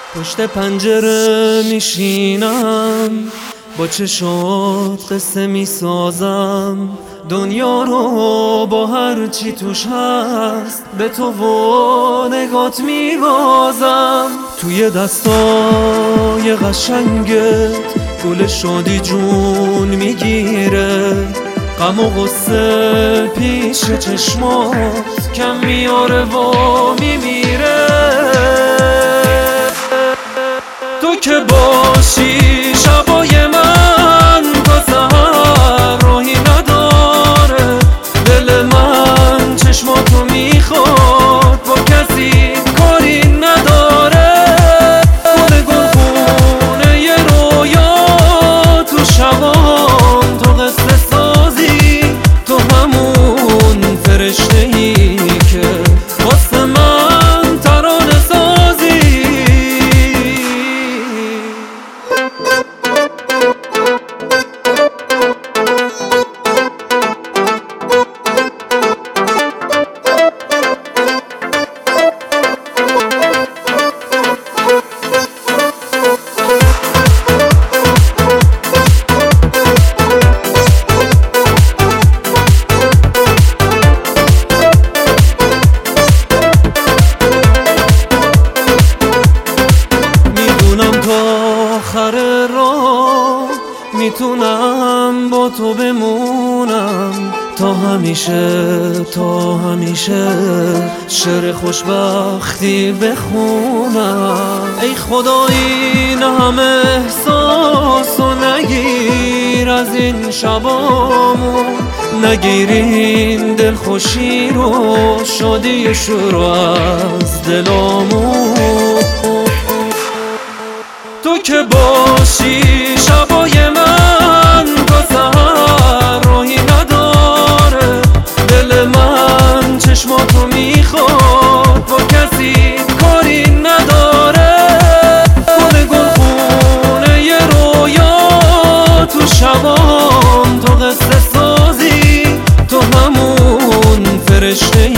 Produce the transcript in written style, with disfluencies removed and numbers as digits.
پشت پنجره میشینم، با چشات قصه میسازم، دنیا رو با هر چی توش هست به تو و نگات میبازم. توی دستای قشنگت گل شادی جون میگیره، غم و غصه پیش چشمات کم میاره و میمیره. تو که باشی شبای من تا سحر راهی نداره، دل من چشماتو میخواد با کسی کاری نداره. گل گلخونه ی رویا تو شبام، تو قصه سازی، تو همون فرشته‌ای که واسه من ترانه سازی. آخر راه میتونم با تو بمونم تا همیشه، تا همیشه شعر خوشبختی بخونم. ای خدا این همه احساسو نگیر از این شبامون، نگیر این دلخوشی رو، شادی شروع از دلامون. تو که باشی شبای من تا سحر راهی نداره، دل من چشماتو میخواد با کسی کاری نداره. گل گلخونه ی رویا تو شبام، تو قصه سازی، تو همون فرشته